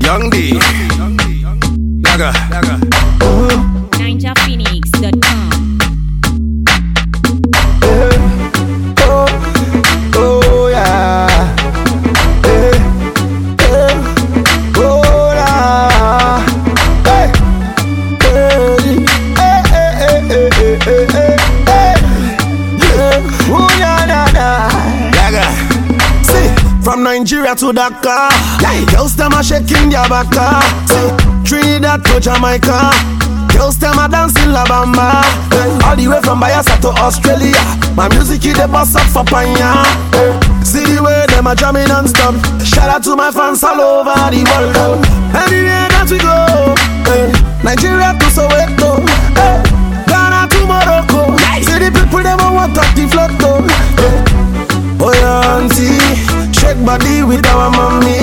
Young D, Yaga, NinjaPhoenix.com. Oh yeah. Oh yeah. Hey. Ooh, na, na, na. Yaga. See, from Nigeria to Dakar, girls them a shaking their baka. See, Trinidad to Jamaica, girls them a dancing La Bamba. All the way from Bayelsa to Australia, my music is the boss up for Panya. See the way them a jamming non-stop. Shout out to my fans all over the world. Anywhere that we go, Nigeria to Soweto, Ghana to Morocco. See the people them a want up the float though. Oh yeah, auntie, shake body with our mommy,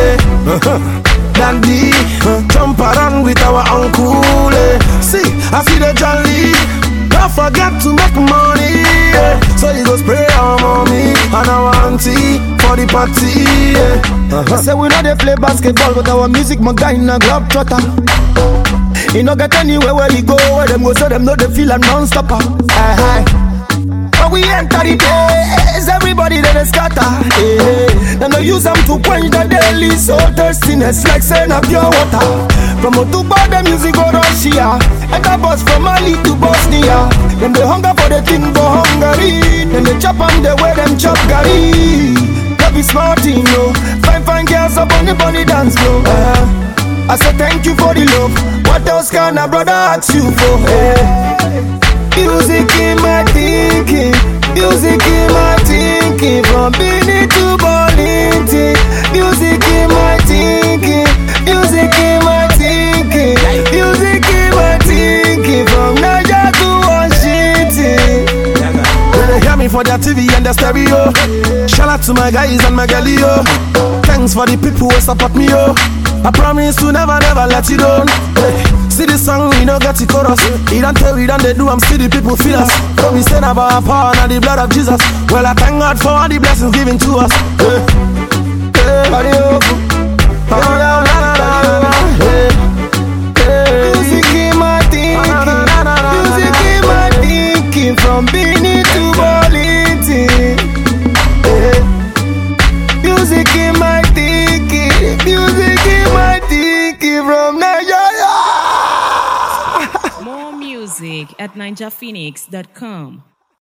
Daddy, jump around with our uncle. See, I see the jolly. Don't forget to make money. So you go spray our mommy and our auntie for the party. I say we know they play basketball, but our music Magdalena globe trotter. You no get anywhere where you go, where them go, so them know they feel a non-stopper. When we enter the place, everybody they scatter. Then they use them to quench the daily soul thirstiness like saying a pure water. From Otuba, the music go Russia, and the bus from Mali to Bosnia. Then they hunger for the thing for Hungary. Then they chop on the way them chop gari. That be smart, you know. Fine girls up on the bunny dance floor. I say thank you for the love. What else can a brother ask you for? Music in my thinking, music in my thinking. From Benin to Bolinti, music in my thinking, music in my thinking, music in my thinking. From Niger to Washington. They hear me for their TV and their stereo. Shout out to my guys and my galio. Thanks for the people who support me, yo. I promise to never let you down. See this song, we no get the chorus. He don't tell, we don't they do, I'm still the people feel us. Don't be saying about our power and the blood of Jesus. Well, I thank God for all the blessings given to us. Music in my thinking, music in my thinking. From Benin to Bolinti, music in my thinking, music in my thinking. From Nigeria. More music at NinjaPhoenix.com.